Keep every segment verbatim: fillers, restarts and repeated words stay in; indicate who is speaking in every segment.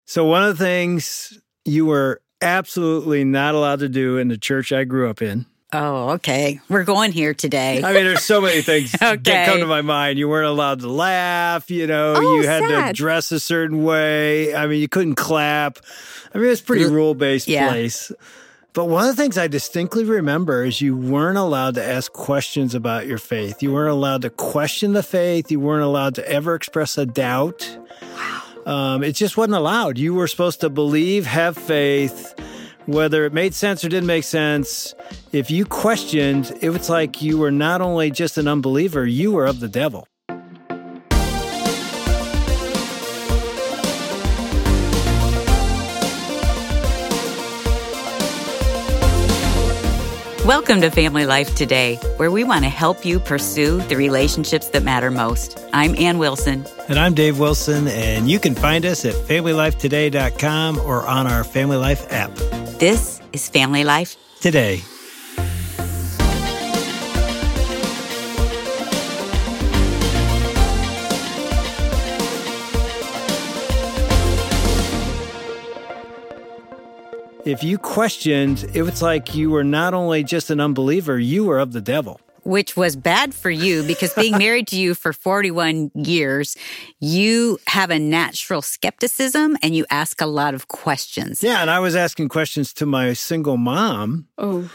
Speaker 1: So one of the things you were absolutely not allowed to do in the church I grew up in.
Speaker 2: Oh, okay. We're going here today.
Speaker 1: I mean, there's so many things
Speaker 2: okay.
Speaker 1: that come to my mind. You weren't allowed to laugh, you know,
Speaker 3: oh,
Speaker 1: you had
Speaker 3: sad.
Speaker 1: to dress a certain way. I mean, you couldn't clap. I mean, it's a pretty rule-based
Speaker 2: yeah.
Speaker 1: place. But one of the things I distinctly remember is you weren't allowed to ask questions about your faith. You weren't allowed to question the faith. You weren't allowed to ever express a doubt.
Speaker 3: Wow.
Speaker 1: Um, it just wasn't allowed. You were supposed to believe, have faith, whether it made sense or didn't make sense. If you questioned, it was like you were not only just an unbeliever, you were of the devil.
Speaker 2: Welcome to Family Life Today, where we want to help you pursue the relationships that matter most. I'm Ann Wilson.
Speaker 1: And I'm Dave Wilson, and you can find us at family life today dot com or on our Family Life app.
Speaker 2: This is Family Life
Speaker 1: Today. If you questioned, it was like you were not only just an unbeliever, you were of the devil.
Speaker 2: Which was bad for you because being married to you for forty-one years, you have a natural skepticism and you ask a lot of questions.
Speaker 1: Yeah, and I was asking questions to my single mom.
Speaker 3: Oh.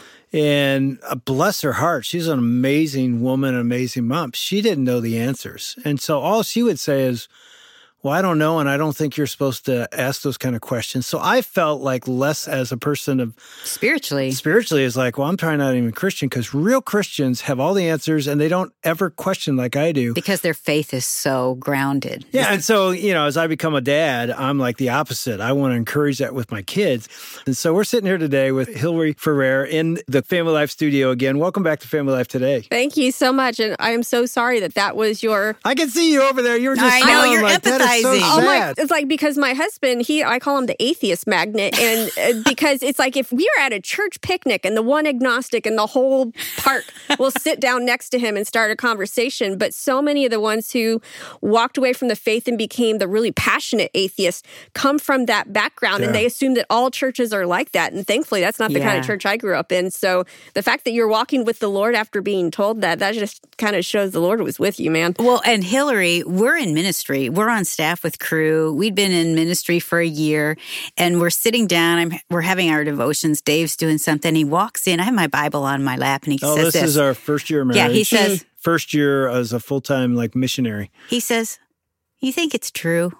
Speaker 1: And uh, bless her heart, she's an amazing woman, an amazing mom. She didn't know the answers. And so all she would say is, well, I don't know, and I don't think you're supposed to ask those kind of questions. So I felt like less as a person of...
Speaker 2: Spiritually.
Speaker 1: Spiritually is like, well, I'm probably not even Christian, because real Christians have all the answers, and they don't ever question like I do.
Speaker 2: Because their faith is so grounded.
Speaker 1: Yeah, and so, you know, as I become a dad, I'm like the opposite. I want to encourage that with my kids. And so we're sitting here today with Hillary Ferrer in the Family Life studio again. Welcome back to Family Life Today.
Speaker 3: Thank you so much, and I am so sorry that that was your...
Speaker 1: I can see you over there. You were just...
Speaker 2: I know, you're
Speaker 1: like,
Speaker 2: empathizing.
Speaker 1: So
Speaker 3: Oh my,
Speaker 1: sad.
Speaker 3: it's like because my husband, he, I call him the atheist magnet. And uh, because it's like if we are at a church picnic and the one agnostic in the whole park will sit down next to him and start a conversation. But so many of the ones who walked away from the faith and became the really passionate atheists come from that background.
Speaker 1: Yeah.
Speaker 3: And they assume that all churches are like that. And thankfully, that's not the
Speaker 2: Yeah.
Speaker 3: kind of church I grew up in. So the fact that you're walking with the Lord after being told that, that just kind of shows the Lord was with you, man.
Speaker 2: Well, and Hillary, we're in ministry. We're on staff with Crew. We'd been in ministry for a year, and we're sitting down. I'm, we're having our devotions. Dave's doing something. He walks in. I have my Bible on my lap, and he
Speaker 1: Oh,
Speaker 2: says
Speaker 1: this,
Speaker 2: this.
Speaker 1: is our first year of marriage.
Speaker 2: Yeah, he says-
Speaker 1: First year as a full-time, like, missionary.
Speaker 2: He says, you think it's true?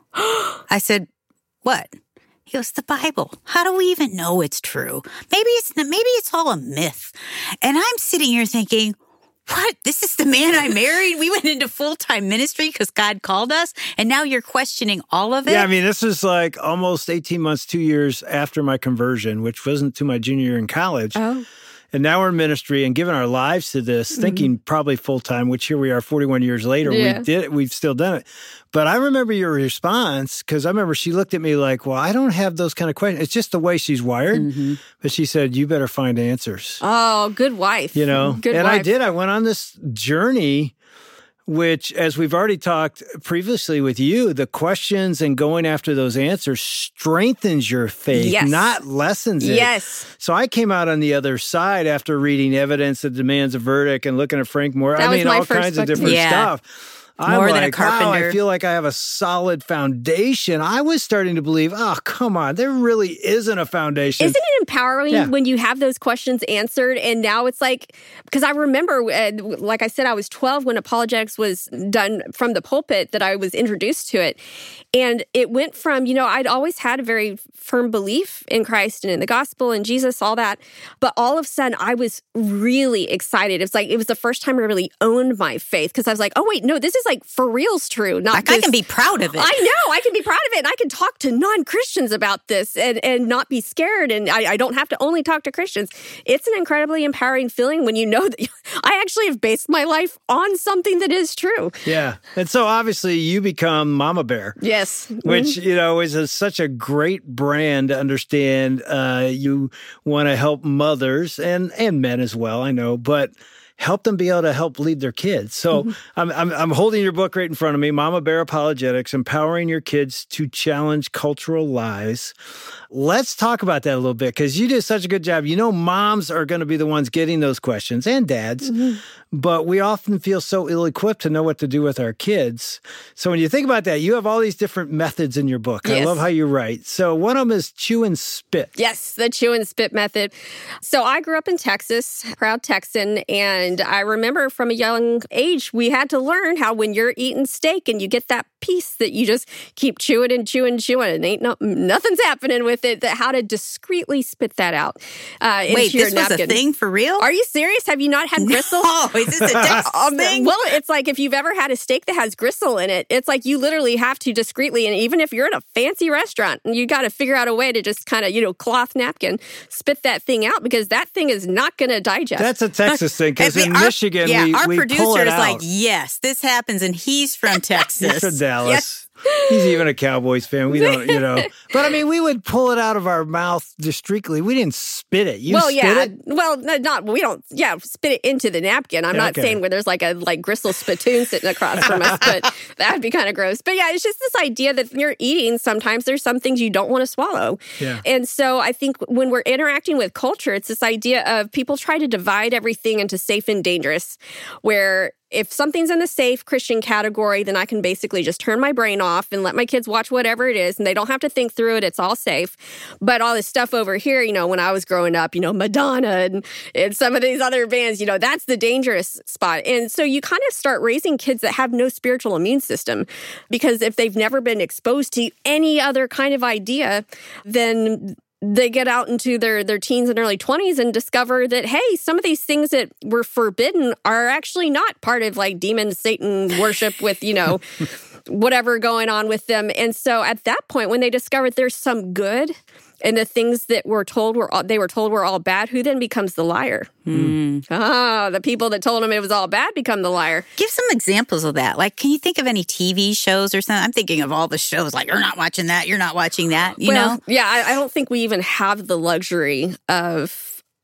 Speaker 2: I said, what? He goes, the Bible. How do we even know it's true? Maybe it's maybe it's all a myth. And I'm sitting here thinking, what? This is the man I married? We went into full-time ministry because God called us, and now you're questioning all of it?
Speaker 1: Yeah, I mean, this is like almost eighteen months, two years after my conversion, which wasn't to my junior year in college.
Speaker 3: Oh.
Speaker 1: And now we're in ministry and giving our lives to this, mm-hmm. thinking probably full-time, which here we are forty-one years later.
Speaker 3: Yeah.
Speaker 1: We did it. We've still done it. But I remember your response, because I remember she looked at me like, well, I don't have those kind of questions. It's just the way she's wired. Mm-hmm. But she said, you better find answers.
Speaker 3: Oh, good wife.
Speaker 1: You know?
Speaker 3: Good
Speaker 1: and
Speaker 3: wife.
Speaker 1: I did. I went on this journey, which, as we've already talked previously with you, the questions and going after those answers strengthens your faith,
Speaker 3: yes.
Speaker 1: not lessens it.
Speaker 3: Yes.
Speaker 1: So I came out on the other side after reading Evidence That Demands a Verdict and looking at Frank Moore.
Speaker 3: That
Speaker 1: I
Speaker 3: was
Speaker 1: mean,
Speaker 3: my
Speaker 1: all
Speaker 3: first
Speaker 1: kinds of
Speaker 3: book.
Speaker 1: different
Speaker 2: Yeah.
Speaker 1: stuff. I'm
Speaker 2: More
Speaker 1: like,
Speaker 2: than a carpenter.
Speaker 1: wow, I feel like I have a solid foundation. I was starting to believe, oh, come on, there really isn't a foundation.
Speaker 3: Isn't it empowering
Speaker 1: Yeah.
Speaker 3: when you have those questions answered? And now it's like, because I remember, uh, like I said, I was twelve when apologetics was done from the pulpit, that I was introduced to it. And it went from, you know, I'd always had a very firm belief in Christ and in the gospel and Jesus, all that. But all of a sudden, I was really excited. It's like, it was the first time I really owned my faith, because I was like, oh, wait, no, this is like for reals true. Not
Speaker 2: Like, I
Speaker 3: this-
Speaker 2: can be proud of it.
Speaker 3: I know. I can be proud of it. And I can talk to non-Christians about this and, and not be scared. And I, I don't have to only talk to Christians. It's an incredibly empowering feeling when you know that I actually have based my life on something that is true.
Speaker 1: Yeah. And so obviously you become Mama Bear.
Speaker 3: Yes.
Speaker 1: Which, you know, is a, such a great brand to understand. Uh, you want to help mothers and, and men as well, I know, but help them be able to help lead their kids. So mm-hmm. I'm, I'm I'm holding your book right in front of me, Mama Bear Apologetics, Empowering Your Kids to Challenge Cultural Lies. Let's talk about that a little bit, because you did such a good job. You know, moms are going to be the ones getting those questions, and dads, mm-hmm. but we often feel so ill-equipped to know what to do with our kids. So when you think about that, you have all these different methods in your book. Yes. I love how you write. So one of them is chew and spit.
Speaker 3: Yes, the chew and spit method. So I grew up in Texas, proud Texan, and I remember from a young age, we had to learn how when you're eating steak and you get that piece that you just keep chewing and chewing and chewing, and ain't no, nothing's happening with it, that how to discreetly spit that out uh, into
Speaker 2: Wait,
Speaker 3: your
Speaker 2: this
Speaker 3: napkin.
Speaker 2: was a thing for real?
Speaker 3: Are you serious? Have you not had gristle?
Speaker 2: Oh, is this a Texas
Speaker 3: um,
Speaker 2: thing?
Speaker 3: Well, it's like if you've ever had a steak that has gristle in it, it's like you literally have to discreetly, and even if you're in a fancy restaurant, you got to figure out a way to just kind of, you know, cloth napkin, spit that thing out, because that thing is not going to digest.
Speaker 1: That's a Texas thing, because in
Speaker 2: our,
Speaker 1: Michigan,
Speaker 2: yeah,
Speaker 1: we,
Speaker 2: our
Speaker 1: we
Speaker 2: producer
Speaker 1: pull it
Speaker 2: is
Speaker 1: out.
Speaker 2: like, yes, this happens, and he's from Texas.
Speaker 1: He's from Dallas.
Speaker 3: Yes.
Speaker 1: He's even a Cowboys fan. We don't, you know. But I mean, we would pull it out of our mouth discreetly. We didn't spit it. You
Speaker 3: well,
Speaker 1: spit
Speaker 3: yeah.
Speaker 1: it?
Speaker 3: Well, not, we don't, yeah, spit it into the napkin. I'm
Speaker 1: Yeah,
Speaker 3: not
Speaker 1: okay.
Speaker 3: saying where there's like a like gristle spittoon sitting across from us, but that'd be kind of gross. But yeah, it's just this idea that when you're eating, sometimes there's some things you don't want to swallow.
Speaker 1: Yeah.
Speaker 3: And so I think when we're interacting with culture, it's this idea of people try to divide everything into safe and dangerous, where if something's in the safe Christian category, then I can basically just turn my brain off and let my kids watch whatever it is, and they don't have to think through it. It's all safe. But all this stuff over here, you know, when I was growing up, you know, Madonna and, and some of these other bands, you know, that's the dangerous spot. And so you kind of start raising kids that have no spiritual immune system, because if they've never been exposed to any other kind of idea, then they get out into their, their teens and early twenties and discover that, hey, some of these things that were forbidden are actually not part of like demon Satan worship with, you know, whatever going on with them. And so at that point, when they discovered there's some good and the things that were told were all, they were told were all bad, who then becomes the liar?
Speaker 2: Mm.
Speaker 3: Ah, the people that told them it was all bad become the liar.
Speaker 2: Give some examples of that. Like, can you think of any T V shows or something? I'm thinking of all the shows, like, you're not watching that, you're not watching that, you
Speaker 3: well,
Speaker 2: know?
Speaker 3: Yeah, I, I don't think we even have the luxury of,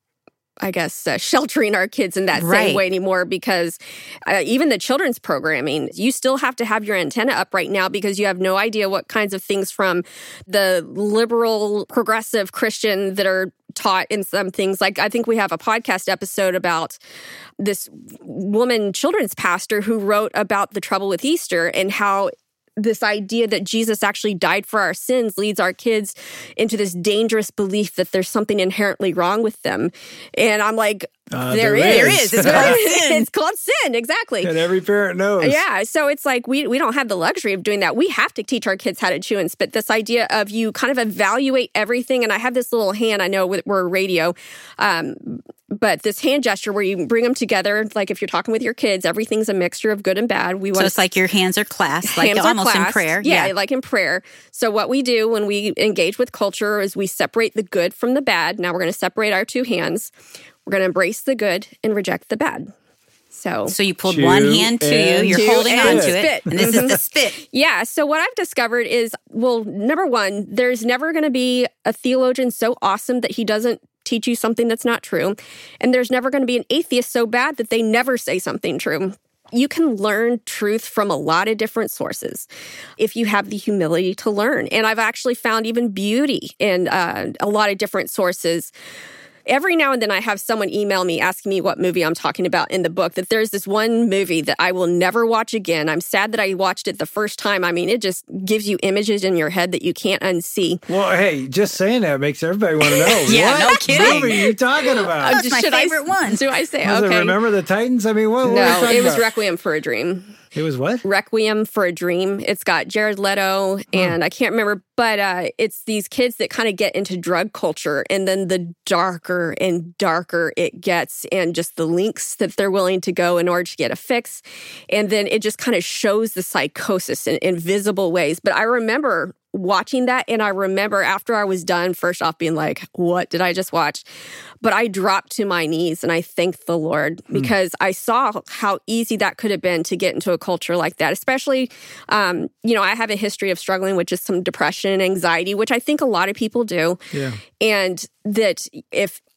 Speaker 3: I guess, uh, sheltering our kids in that
Speaker 2: Right.
Speaker 3: same way anymore, because uh, even the children's programming, you still have to have your antenna up right now, because you have no idea what kinds of things from the liberal, progressive Christian that are taught in some things. Like, I think we have a podcast episode about this woman children's pastor who wrote about the trouble with Easter and how this idea that Jesus actually died for our sins leads our kids into this dangerous belief that there's something inherently wrong with them. And I'm like,
Speaker 1: Uh,
Speaker 3: there,
Speaker 1: there
Speaker 3: is.
Speaker 2: There is. It's called sin.
Speaker 3: It's called sin, exactly.
Speaker 1: And every parent knows.
Speaker 3: Yeah, so it's like we we don't have the luxury of doing that. We have to teach our kids how to chew and spit. This idea of you kind of evaluate everything. And I have this little hand, I know we're radio, um, but this hand gesture where you bring them together, like if you're talking with your kids, everything's a mixture of good and bad. We want
Speaker 2: So it's like your hands are clasped, like
Speaker 3: hands are
Speaker 2: almost in
Speaker 3: clasped.
Speaker 2: prayer.
Speaker 3: Yeah, like in prayer. So what we do when we engage with culture is we separate the good from the bad. Now we're going to separate our two hands. We're going to embrace the good and reject the bad. So,
Speaker 2: So you pulled
Speaker 1: Chew
Speaker 2: one hand to you,
Speaker 1: and
Speaker 2: you're
Speaker 3: chew
Speaker 2: holding
Speaker 3: and
Speaker 2: on to
Speaker 3: spit.
Speaker 2: it, and this is the spit.
Speaker 3: yeah. So what I've discovered is, well, number one, there's never going to be a theologian so awesome that he doesn't teach you something that's not true. And there's never going to be an atheist so bad that they never say something true. You can learn truth from a lot of different sources if you have the humility to learn. And I've actually found even beauty in uh, a lot of different sources. Every now and then I have someone email me asking me what movie I'm talking about in the book, that there's this one movie that I will never watch again. I'm sad that I watched it the first time. I mean, it just gives you images in your head that you can't unsee.
Speaker 1: Well, hey, just saying that makes everybody want to know.
Speaker 2: Yeah,
Speaker 1: what
Speaker 2: no kidding.
Speaker 1: movie are you talking about?
Speaker 2: That's my
Speaker 3: Should I-
Speaker 2: favorite one.
Speaker 3: Do I say,
Speaker 1: Was
Speaker 3: okay.
Speaker 1: it Remember the Titans? I mean, what, what are we
Speaker 3: No,
Speaker 1: talking
Speaker 3: it was
Speaker 1: about?
Speaker 3: Requiem for a Dream.
Speaker 1: It was what?
Speaker 3: Requiem for a Dream. It's got Jared Leto, and I can't remember, but uh, it's these kids that kind of get into drug culture, and then the darker and darker it gets, and just the lengths that they're willing to go in order to get a fix. And then it just kind of shows the psychosis in invisible ways. But I remember watching that, and I remember after I was done, first off being like, what did I just watch? But I dropped to my knees and I thanked the Lord, because mm. I saw how easy that could have been to get into a culture like that. Especially, um, you know, I have a history of struggling with just some depression and anxiety, which I think a lot of people do.
Speaker 1: Yeah.
Speaker 3: And that if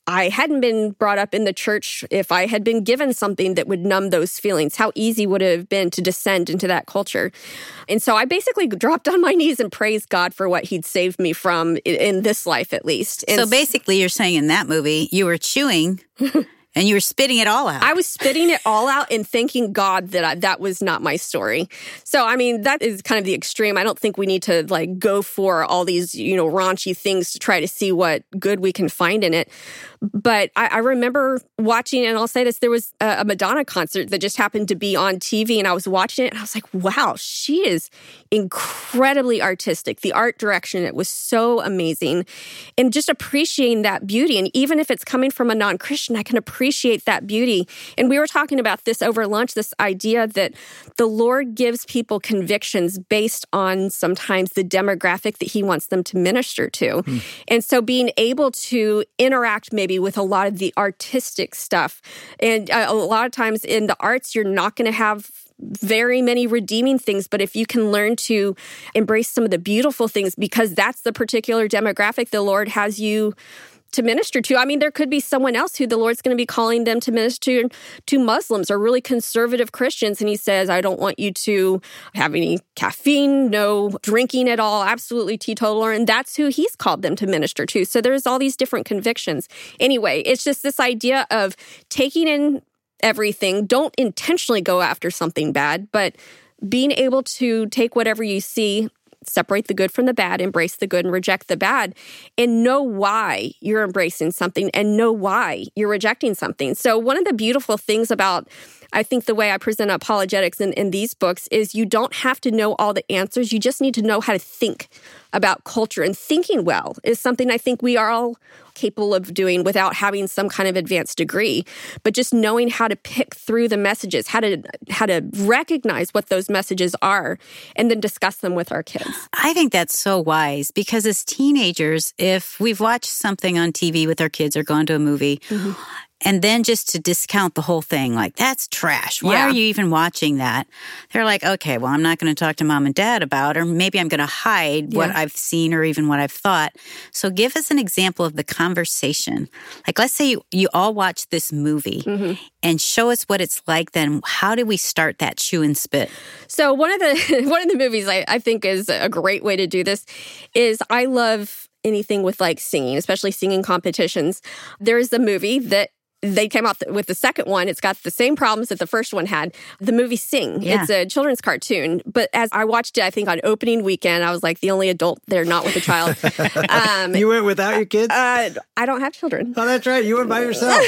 Speaker 3: I hadn't been brought up in the church, if I had been given something that would numb those feelings, how easy would it have been to descend into that culture? And so I basically dropped on my knees and praised God for what he'd saved me from in, in this life, at least. And
Speaker 2: so basically you're saying in that movie, you were chewing and you were spitting it all out.
Speaker 3: I was spitting it all out and thanking God that I, that was not my story. So, I mean, that is kind of the extreme. I don't think we need to like go for all these, you know, raunchy things to try to see what good we can find in it. But I, I remember watching, and I'll say this, there was a, a Madonna concert that just happened to be on T V, and I was watching it, and I was like, wow, she is incredibly artistic. The art direction, it was so amazing. And just appreciating that beauty. And even if it's coming from a non-Christian, I can appreciate that beauty. And we were talking about this over lunch, this idea that the Lord gives people convictions based on sometimes the demographic that he wants them to minister to. Mm. And so being able to interact maybe with a lot of the artistic stuff. And uh, a lot of times in the arts, you're not going to have very many redeeming things, but if you can learn to embrace some of the beautiful things, because that's the particular demographic the Lord has you to minister to. I mean, there could be someone else who the Lord's going to be calling them to minister to Muslims or really conservative Christians. And he says, I don't want you to have any caffeine, no drinking at all, absolutely teetotaler. And that's who he's called them to minister to. So there's all these different convictions. Anyway, it's just this idea of taking in everything. Don't intentionally go after something bad, but being able to take whatever you see, separate the good from the bad, embrace the good and reject the bad, and know why you're embracing something and know why you're rejecting something. So one of the beautiful things about, I think, the way I present apologetics in, in these books is you don't have to know all the answers. You just need to know how to think about culture. And thinking well is something I think we are all capable of doing without having some kind of advanced degree. But just knowing how to pick through the messages, how to how to recognize what those messages are, and then discuss them with our kids.
Speaker 2: I think that's so wise, because as teenagers, if we've watched something on T V with our kids or gone to a movie, mm-hmm. and then just to discount the whole thing, like, that's trash. Why yeah. are you even watching that? They're like, okay, well, I'm not going to talk to mom and dad about it, or maybe I'm going to hide yeah. what I've seen or even what I've thought. So give us an example of the conversation. Like, let's say you, you all watch this movie mm-hmm. and show us what it's like then. How do we start that chew and spit?
Speaker 3: So one of the one of the movies I, I think is a great way to do this is I love anything with like singing, especially singing competitions. There is a movie that they came out with the second one. It's got the same problems that the first one had. The movie Sing. Yeah. It's a children's cartoon. But as I watched it, I think on opening weekend, I was like the only adult there, not with a child.
Speaker 1: Um, you went without your kids?
Speaker 3: Uh, I don't have children.
Speaker 1: Oh, that's right. You went by yourself.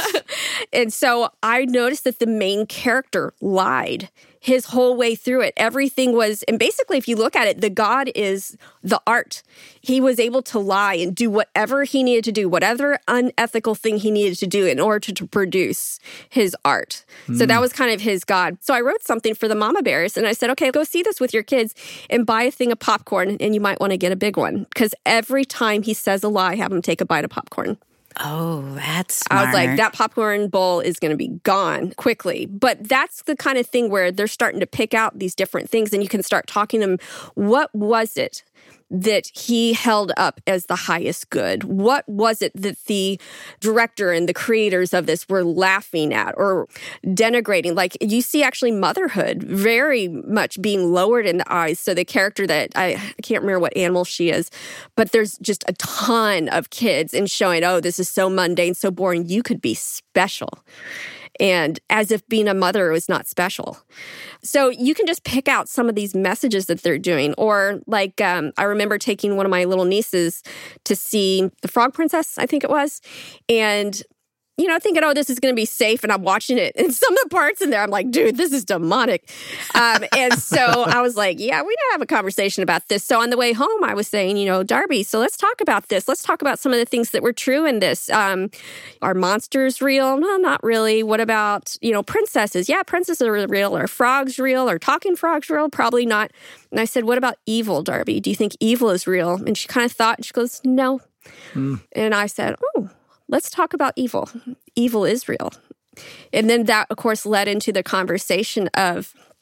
Speaker 3: And so I noticed that the main character lied his whole way through it. Everything was, and basically if you look at it, the God is the art. He was able to lie and do whatever he needed to do, whatever unethical thing he needed to do in order to, to produce his art. Mm. So that was kind of his God. So I wrote something for the mama bears and I said, okay, go see this with your kids and buy a thing of popcorn, and you might want to get a big one, because every time he says a lie, have him take a bite of popcorn.
Speaker 2: Oh, that's smart.
Speaker 3: I was like, that popcorn bowl is going to be gone quickly. But that's the kind of thing where they're starting to pick out these different things, and you can start talking to them. What was it that he held up as the highest good? What was it that the director and the creators of this were laughing at or denigrating? Like, you see actually motherhood very much being lowered in the eyes. So the character that, I, I can't remember what animal she is, but there's just a ton of kids and showing, oh, this is so mundane, so boring. You could be special. And as if being a mother was not special. So you can just pick out some of these messages that they're doing. Or like, um, I remember taking one of my little nieces to see The Frog Princess, I think it was. And you know, thinking, oh, this is going to be safe. And I'm watching it. And some of the parts in there, I'm like, dude, this is demonic. Um, and so I was like, yeah, we gotta have a conversation about this. So on the way home, I was saying, you know, Darby, so let's talk about this. Let's talk about some of the things that were true in this. Um, are monsters real? No, not really. What about, you know, princesses? Yeah, princesses are real. Are frogs real? Are talking frogs real? Probably not. And I said, what about evil, Darby? Do you think evil is real? And she kind of thought, and she goes, no. Mm. And I said, oh, let's talk about evil. Evil is real. And then that, of course, led into the conversation of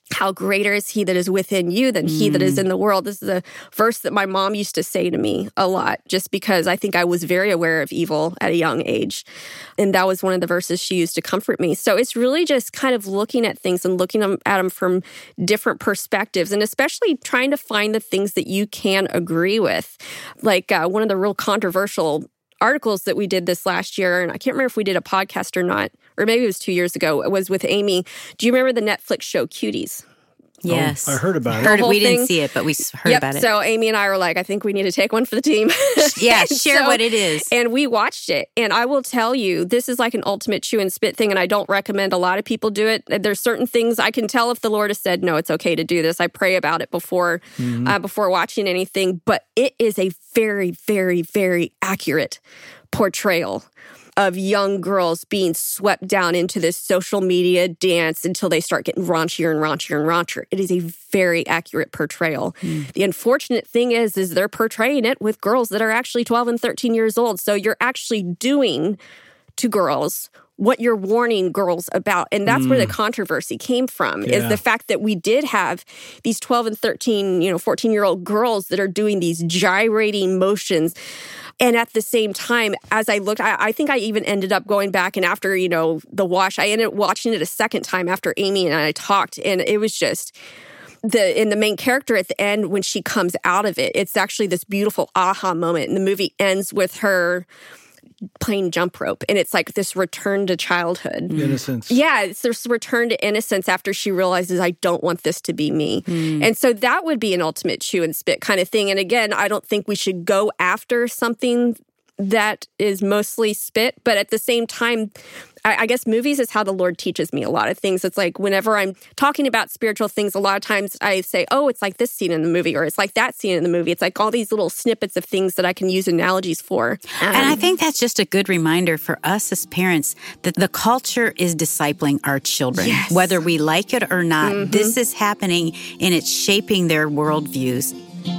Speaker 3: how greater is he that is within you than he that is in the world. This is a verse that my mom used to say to me a lot, just because I think I was very aware of evil at a young age. And that was one of the verses she used to comfort me. So it's really just kind of looking at things and looking at them from different perspectives, and especially trying to find the things that you can agree with. Like uh, one of the real controversial articles that we did this last year, and I can't remember if we did a podcast or not, or maybe it was two years ago, it was with Amy. Do you remember the Netflix show Cuties?
Speaker 2: Yes.
Speaker 1: Oh, I heard about it.
Speaker 2: Heard it. We
Speaker 3: thing.
Speaker 2: didn't see it, but we heard
Speaker 3: yep.
Speaker 2: about it.
Speaker 3: So Amy and I were like, I think we need to take one for the team.
Speaker 2: Yeah, share
Speaker 3: so,
Speaker 2: what it is.
Speaker 3: And we watched it. And I will tell you, this is like an ultimate chew and spit thing, and I don't recommend a lot of people do it. There's certain things I can tell if the Lord has said, no, it's okay to do this. I pray about it before, mm-hmm. uh, before watching anything. But it is a very, very, very accurate portrayal of young girls being swept down into this social media dance until they start getting raunchier and raunchier and raunchier. It is a very accurate portrayal. Mm. The unfortunate thing is, is they're portraying it with girls that are actually twelve and thirteen years old. So you're actually doing to girls what you're warning girls about. And that's mm. where the controversy came from, yeah. is the fact that we did have these twelve and thirteen, you know, fourteen-year-old girls that are doing these gyrating motions. And at the same time, as I looked, I, I think I even ended up going back, and after, you know, the wash, I ended up watching it a second time after Amy and I talked, and it was just the in the main character at the end, when she comes out of it, it's actually this beautiful aha moment. And the movie ends with her playing jump rope, and it's like this return to childhood.
Speaker 1: Innocence.
Speaker 3: Yeah, it's this return to innocence after she realizes, I don't want this to be me. Mm. And so that would be an ultimate chew and spit kind of thing. And again, I don't think we should go after something that is mostly spit, but at the same time, I, I guess movies is how the Lord teaches me a lot of things. It's like whenever I'm talking about spiritual things, a lot of times I say, oh, it's like this scene in the movie, or it's like that scene in the movie. It's like all these little snippets of things that I can use analogies for. Um,
Speaker 2: and I think that's just a good reminder for us as parents that the culture is discipling our children.
Speaker 3: Yes.
Speaker 2: Whether we like it or not,
Speaker 3: mm-hmm.
Speaker 2: this is happening, and it's shaping their worldviews.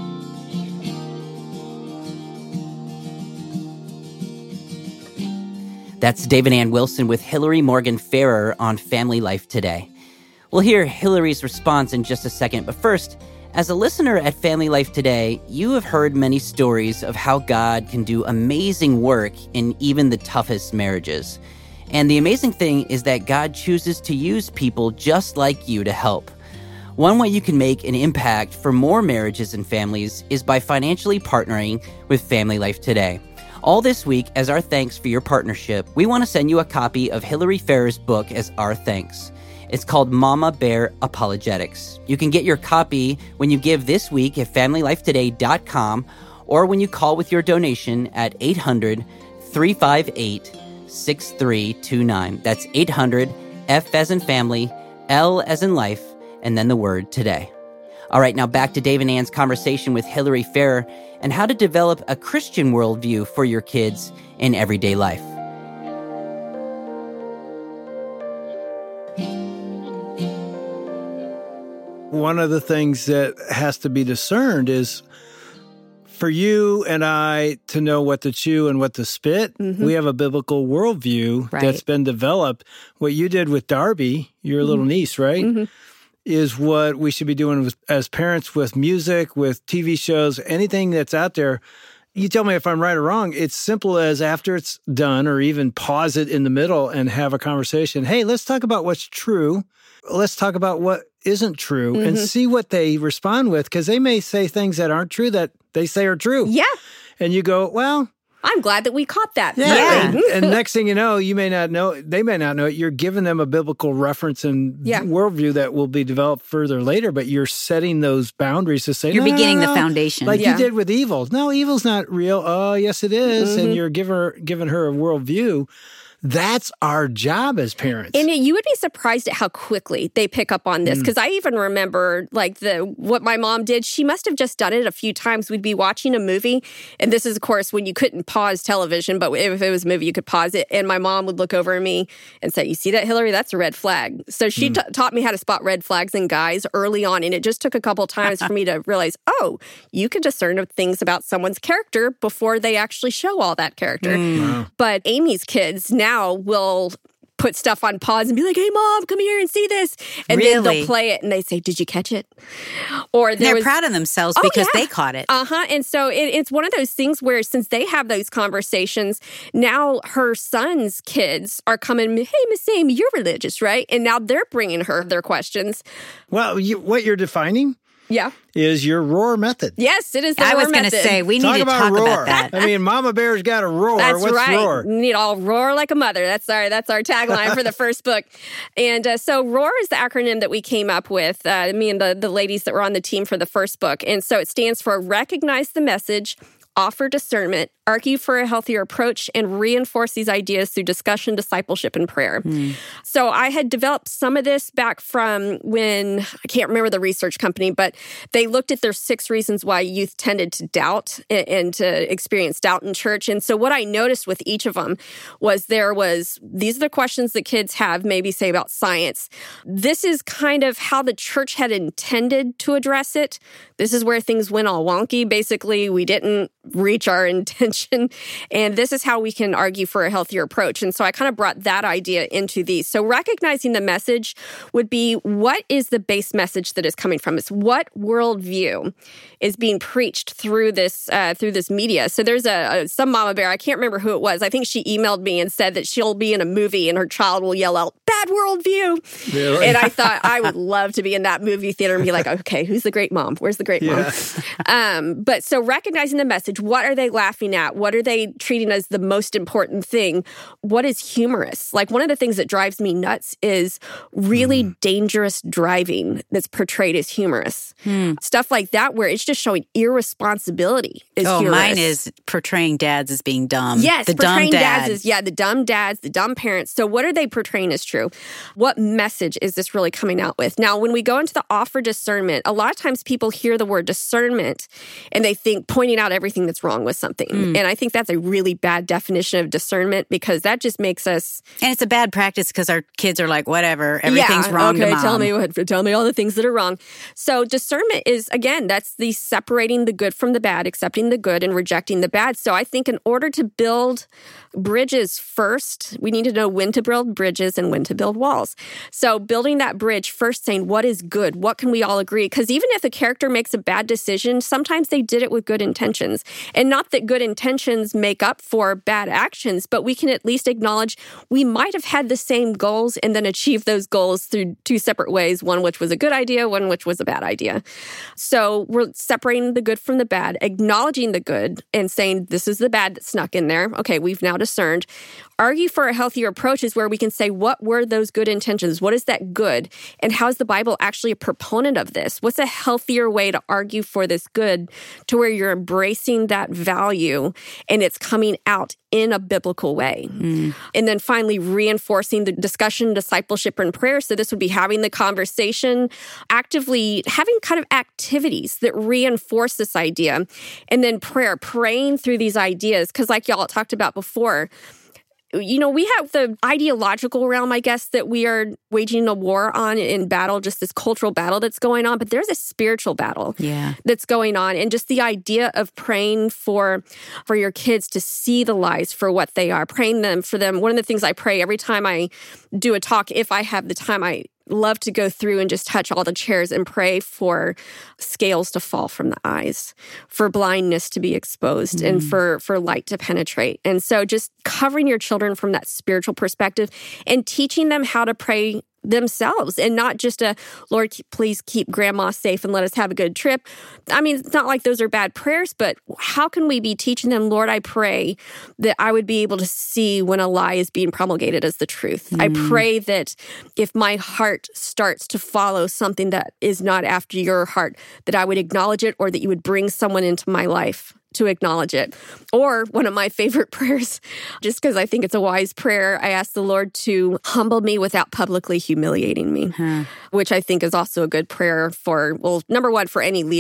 Speaker 4: That's David Ann Wilson with Hillary Morgan Ferrer on Family Life Today. We'll hear Hillary's response in just a second, but first, as a listener at Family Life Today, you have heard many stories of how God can do amazing work in even the toughest marriages. And the amazing thing is that God chooses to use people just like you to help. One way you can make an impact for more marriages and families is by financially partnering with Family Life Today. All this week, as our thanks for your partnership, we want to send you a copy of Hillary Ferrer's book as our thanks. It's called Mama Bear Apologetics. You can get your copy when you give this week at family life today dot com or when you call with your donation at eight hundred, three five eight, six three two nine. That's eight hundred, F as in family, L as in life, and then the word today. All right, now back to Dave and Ann's conversation with Hillary Ferrer and how to develop a Christian worldview for your kids in everyday life.
Speaker 1: One of the things that has to be discerned is for you and I to know what to chew and what to spit. Mm-hmm. We have a biblical worldview right. that's been developed. What you did with Darby, your mm-hmm. little niece, right? Mm-hmm. is what we should be doing with, as parents with music, with T V shows, anything that's out there. You tell me if I'm right or wrong. It's simple as after it's done, or even pause it in the middle and have a conversation. Hey, let's talk about what's true. Let's talk about what isn't true mm-hmm. and see what they respond with, because they may say things that aren't true that they say are true.
Speaker 3: Yeah.
Speaker 1: And you go, well,
Speaker 3: I'm glad that we caught that.
Speaker 1: Yeah. yeah. And, and next thing you know, you may not know, they may not know it. You're giving them a biblical reference and yeah. worldview that will be developed further later, but you're setting those boundaries to say,
Speaker 2: you're
Speaker 1: no,
Speaker 2: beginning
Speaker 1: no, no.
Speaker 2: the foundation.
Speaker 1: Like
Speaker 3: yeah.
Speaker 1: you did with evil. No, evil's not real. Oh, yes, it is. Mm-hmm. And you're giving her, giving her a worldview. That's our job as parents.
Speaker 3: And you would be surprised at how quickly they pick up on this. Because mm. I even remember like the what my mom did. She must have just done it a few times. We'd be watching a movie. And this is, of course, when you couldn't pause television. But if it was a movie, you could pause it. And my mom would look over at me and say, you see that, Hillary? That's a red flag. So she mm. t- taught me how to spot red flags in guys early on. And it just took a couple times for me to realize, oh, you can discern things about someone's character before they actually show all that character. Mm. Wow. But Amy's kids now Now will put stuff on pause and be like, hey, Mom, come here and see this. And then
Speaker 2: Really?
Speaker 3: they'll play it and they say, did you catch it? Or there
Speaker 2: They're
Speaker 3: was,
Speaker 2: proud of themselves
Speaker 3: Oh,
Speaker 2: because
Speaker 3: yeah.
Speaker 2: they caught it.
Speaker 3: Uh-huh. And so it, it's one of those things where since they have those conversations, now her son's kids are coming, hey, Miss Amy, you're religious, right? And now they're bringing her their questions.
Speaker 1: Well, you, what you're defining
Speaker 3: Yeah.
Speaker 1: is your roar method.
Speaker 3: Yes, it is the
Speaker 2: I
Speaker 3: roar
Speaker 2: was going to
Speaker 3: method.
Speaker 2: say, we
Speaker 1: Talk
Speaker 2: need to
Speaker 1: about
Speaker 2: talk
Speaker 1: roar.
Speaker 2: about that.
Speaker 1: I mean, Mama Bear's got a roar.
Speaker 3: That's
Speaker 1: What's
Speaker 3: right.
Speaker 1: roar?
Speaker 3: You need all roar like a mother. That's our that's our tagline for the first book. And uh, so roar is the acronym that we came up with, uh, me and the, the ladies that were on the team for the first book. And so it stands for recognize the message, offer discernment, argue for a healthier approach, and reinforce these ideas through discussion, discipleship, and prayer. Mm. So I had developed some of this back from when, I can't remember the research company, but they looked at their six reasons why youth tended to doubt and, and to experience doubt in church. And so what I noticed with each of them was there was, these are the questions that kids have, maybe say about science. This is kind of how the church had intended to address it. This is where things went all wonky. Basically, we didn't reach our intention. And this is how we can argue for a healthier approach. And so I kind of brought that idea into these. So recognizing the message would be, what is the base message that is coming from us? What worldview is being preached through this uh, through this media? So there's a, a some mama bear, I can't remember who it was. I think she emailed me and said that she'll be in a movie and her child will yell out, bad worldview. Really? And I thought I would love to be in that movie theater and be like, okay, who's the great mom? Where's the great mom?
Speaker 1: Yeah.
Speaker 3: um, but so recognizing the message, what are they laughing at? What are they treating as the most important thing? What is humorous? Like one of the things that drives me nuts is really mm. dangerous driving that's portrayed as humorous. Mm. Stuff like that where it's just showing irresponsibility is
Speaker 2: oh,
Speaker 3: humorous.
Speaker 2: Mine is portraying dads as being dumb.
Speaker 3: Yes,
Speaker 2: the
Speaker 3: portraying
Speaker 2: dumb
Speaker 3: dads
Speaker 2: dad.
Speaker 3: as, yeah, the dumb dads, the dumb parents. So what are they portraying as true? What message is this really coming out with? Now, when we go into the offer discernment, a lot of times people hear the word discernment and they think pointing out everything that's wrong with something. Mm. And I think that's a really bad definition of discernment because that just makes us...
Speaker 2: And it's a bad practice because our kids are like, whatever, everything's
Speaker 3: yeah,
Speaker 2: wrong
Speaker 3: okay,
Speaker 2: to mom.
Speaker 3: tell me what, tell me all the things that are wrong. So discernment is, again, that's the separating the good from the bad, accepting the good and rejecting the bad. So I think in order to build bridges first, we need to know when to build bridges and when to build walls. So building that bridge first, saying what is good, what can we all agree? Because even if a character makes a bad decision, sometimes they did it with good intentions. And not that good intentions make up for bad actions, but we can at least acknowledge we might have had the same goals and then achieve those goals through two separate ways, one which was a good idea, one which was a bad idea. So we're separating the good from the bad, acknowledging the good and saying this is the bad that snuck in there. Okay, we've now discerned. Argue for a healthier approach is where we can say, what were those good intentions? What is that good? And how is the Bible actually a proponent of this? What's a healthier way to argue for this good to where you're embracing that value and it's coming out in a biblical way? Mm. And then finally, reinforcing the discussion, discipleship, and prayer. So this would be having the conversation, actively having kind of activities that reinforce this idea. And then prayer, praying through these ideas. Because like y'all talked about before, you know, we have the ideological realm, I guess, that we are waging a war on in battle, just this cultural battle that's going on. But there's a spiritual battle
Speaker 2: yeah.
Speaker 3: that's going on. And just the idea of praying for for your kids to see the lies for what they are, praying them for them. One of the things I pray every time I do a talk, if I have the time, I love to go through and just touch all the chairs and pray for scales to fall from the eyes, for blindness to be exposed, mm. and for, for light to penetrate. And so just covering your children from that spiritual perspective and teaching them how to pray themselves and not just a, Lord, please keep grandma safe and let us have a good trip. I mean, it's not like those are bad prayers, but how can we be teaching them, Lord, I pray that I would be able to see when a lie is being promulgated as the truth. Mm. I pray that if my heart starts to follow something that is not after your heart, that I would acknowledge it or that you would bring someone into my life to acknowledge it. Or one of my favorite prayers, just because I think it's a wise prayer, I ask the Lord to humble me without publicly humiliating me, huh. which I think is also a good prayer for, well, number one, for any leader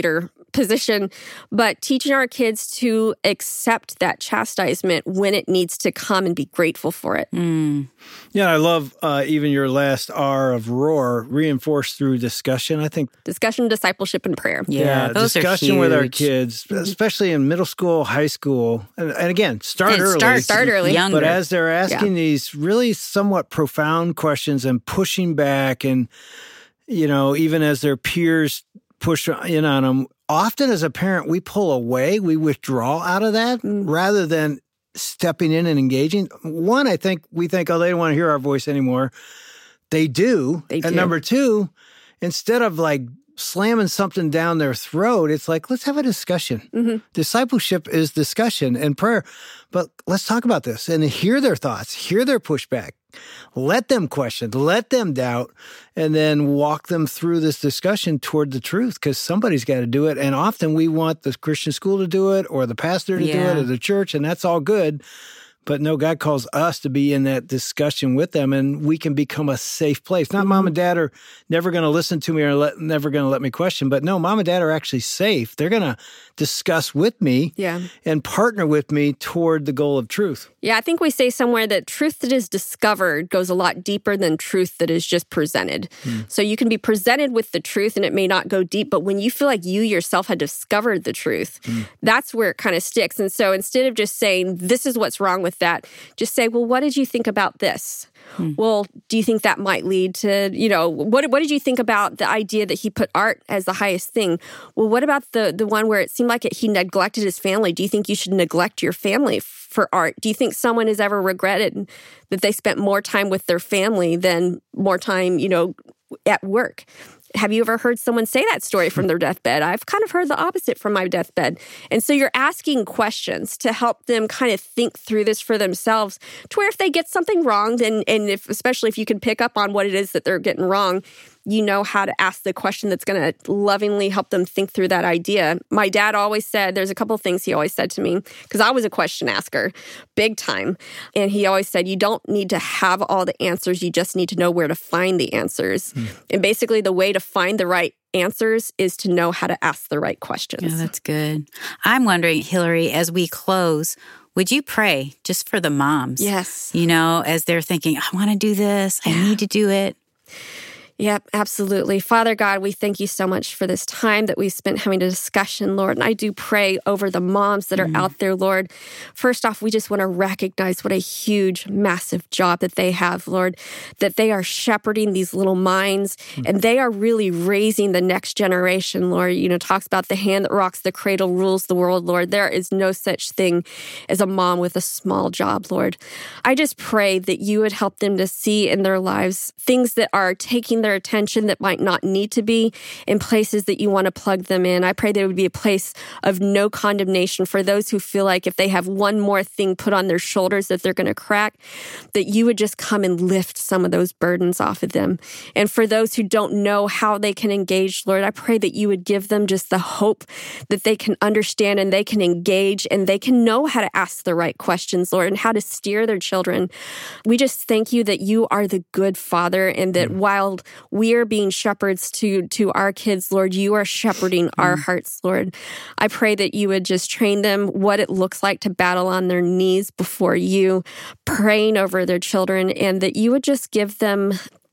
Speaker 3: position, but teaching our kids to accept that chastisement when it needs to come and be grateful for it.
Speaker 2: Mm.
Speaker 1: Yeah, I love uh, even your last R of roar, reinforced through discussion. I think
Speaker 3: Discussion, discipleship, and prayer.
Speaker 2: Yeah,
Speaker 1: yeah
Speaker 2: those
Speaker 1: discussion
Speaker 2: are huge.
Speaker 1: with our kids, especially in middle school, high school, and, and again, start
Speaker 2: And
Speaker 1: early.
Speaker 2: Start,
Speaker 3: Start early.
Speaker 2: Younger.
Speaker 1: But as they're asking
Speaker 3: Yeah.
Speaker 1: these really somewhat profound questions and pushing back, and you know, even as their peers push in on them, often as a parent, we pull away, we withdraw out of that
Speaker 3: Mm.
Speaker 1: rather than stepping in and engaging. One, I think we think, oh, they don't want to hear our voice anymore. They do.
Speaker 3: They
Speaker 1: and
Speaker 3: do.
Speaker 1: number two, instead of like slamming something down their throat, it's like, let's have a discussion.
Speaker 3: Mm-hmm.
Speaker 1: Discipleship is discussion and prayer. But let's talk about this and hear their thoughts, hear their pushback. Let them question, let them doubt, and then walk them through this discussion toward the truth, because somebody's got to do it. And often we want the Christian school to do it or the pastor to do
Speaker 2: Yeah.
Speaker 1: it or the church, and that's all good. But no, God calls us to be in that discussion with them, and we can become a safe place. Not mom and dad are never going to listen to me or let, never going to let me question, but no, mom and dad are actually safe. They're going to discuss with me
Speaker 3: Yeah.
Speaker 1: and partner with me toward the goal of truth.
Speaker 3: Yeah, I think we say somewhere that truth that is discovered goes a lot deeper than truth that is just presented. So you can be presented with the truth and it may not go deep, but when you feel like you yourself had discovered the truth, that's where it kind of sticks. And so instead of just saying, this is what's wrong with that, just say, well, what did you think about this? Hmm. Well, do you think that might lead to, you know, what what did you think about the idea that he put art as the highest thing? Well, what about the the one where it seemed like it, he neglected his family? Do you think you should neglect your family f- for art? Do you think someone has ever regretted that they spent more time with their family than more time, you know, at work? Have you ever heard someone say that story from their deathbed? I've kind of heard the opposite from my deathbed. And so you're asking questions to help them kind of think through this for themselves, to where if they get something wrong, then, and if, especially if you can pick up on what it is that they're getting wrong, you know how to ask the question that's going to lovingly help them think through that idea. My dad always said, there's a couple of things he always said to me, because I was a question asker, big time. And he always said, you don't need to have all the answers. You just need to know where to find the answers. Mm. And basically the way to find the right answers is to know how to ask the right questions.
Speaker 2: Yeah, that's good. I'm wondering, Hillary, as we close, would you pray just for the moms?
Speaker 3: Yes.
Speaker 2: You know, as they're thinking, I want to do this, I need to do it.
Speaker 3: Yep, absolutely. Father God, we thank you so much for this time that we spent having a discussion, Lord. And I do pray over the moms that are mm. out there, Lord. First off, we just want to recognize what a huge, massive job that they have, Lord, that they are shepherding these little minds mm. and they are really raising the next generation, Lord. You know, talks about the hand that rocks the cradle rules the world, Lord. There is no such thing as a mom with a small job, Lord. I just pray that you would help them to see in their lives things that are taking their attention that might not need to be in places that you want to plug them in. I pray there would be a place of no condemnation for those who feel like if they have one more thing put on their shoulders that they're going to crack, that you would just come and lift some of those burdens off of them. And for those who don't know how they can engage, Lord, I pray that you would give them just the hope that they can understand and they can engage and they can know how to ask the right questions, Lord, and how to steer their children. We just thank you that you are the good Father and that mm. while we are being shepherds to, to our kids, Lord, you are shepherding mm. our hearts, Lord. I pray that you would just train them what it looks like to battle on their knees before you, praying over their children, and that you would just give them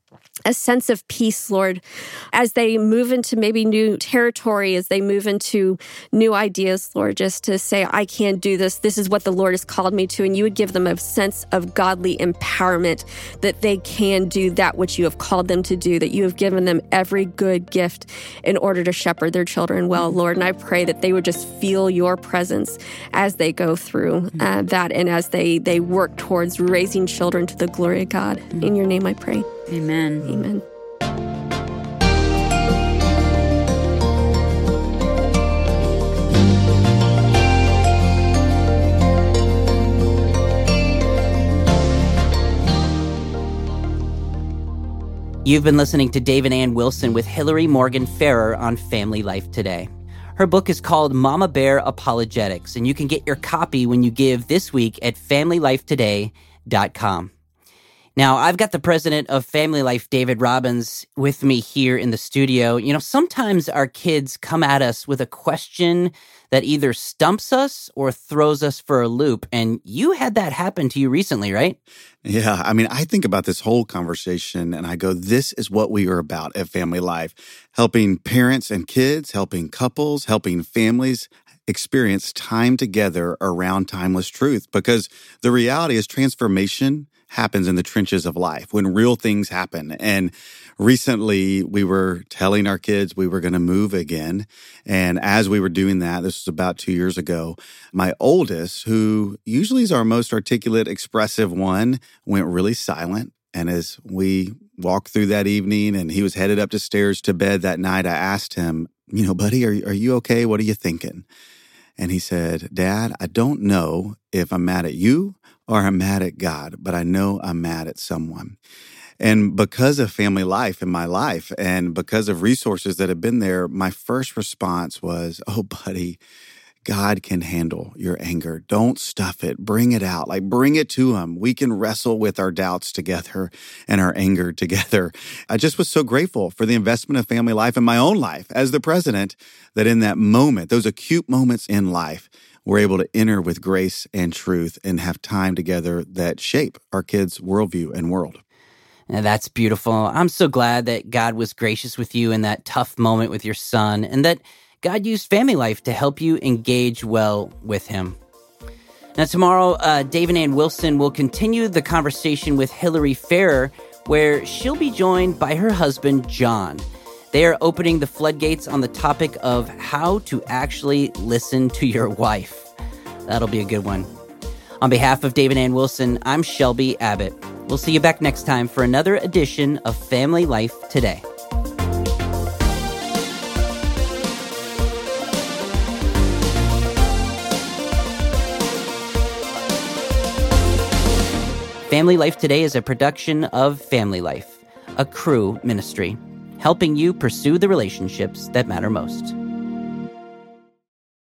Speaker 3: a sense of peace, Lord, as they move into maybe new territory, as they move into new ideas, Lord, just to say, I can do this. This is what the Lord has called me to. And you would give them a sense of godly empowerment that they can do that which you have called them to do, that you have given them every good gift in order to shepherd their children well, Lord. And I pray that they would just feel your presence as they go through uh, that and as they, they work towards raising children to the glory of God. In your name I pray.
Speaker 2: Amen.
Speaker 3: Amen.
Speaker 4: You've been listening to Dave and Ann Wilson with Hillary Morgan Ferrer on Family Life Today. Her book is called Mama Bear Apologetics, and you can get your copy when you give this week at family life today dot com. Now, I've got the president of Family Life, David Robbins, with me here in the studio. You know, sometimes our kids come at us with a question that either stumps us or throws us for a loop. And you had that happen to you recently, right?
Speaker 5: Yeah. I mean, I think about this whole conversation and I go, this is what we are about at Family Life. Helping parents and kids, helping couples, helping families experience time together around timeless truth. Because the reality is transformation happens in the trenches of life when real things happen. And recently we were telling our kids we were going to move again. And as we were doing that, this was about two years ago, my oldest, who usually is our most articulate, expressive one, went really silent. And as we walked through that evening and he was headed up the stairs to bed that night, I asked him, you know, buddy, are, are you okay? What are you thinking? And he said, Dad, I don't know if I'm mad at you or I'm mad at God, but I know I'm mad at someone. And because of Family Life in my life and because of resources that have been there, my first response was, oh, buddy, God can handle your anger. Don't stuff it. Bring it out. Like, bring it to him. We can wrestle with our doubts together and our anger together. I just was so grateful for the investment of Family Life in my own life as the president, that in that moment, those acute moments in life, we're able to enter with grace and truth and have time together that shape our kids' worldview and world.
Speaker 4: And that's beautiful. I'm so glad that God was gracious with you in that tough moment with your son and that God used Family Life to help you engage well with him. Now, tomorrow, uh, Dave and Ann Wilson will continue the conversation with Hillary Ferrer, where she'll be joined by her husband, John. They are opening the floodgates on the topic of how to actually listen to your wife. That'll be a good one. On behalf of Dave and Ann Wilson, I'm Shelby Abbott. We'll see you back next time for another edition of Family Life Today. Family Life Today is a production of Family Life, a Cru ministry, helping you pursue the relationships that matter most.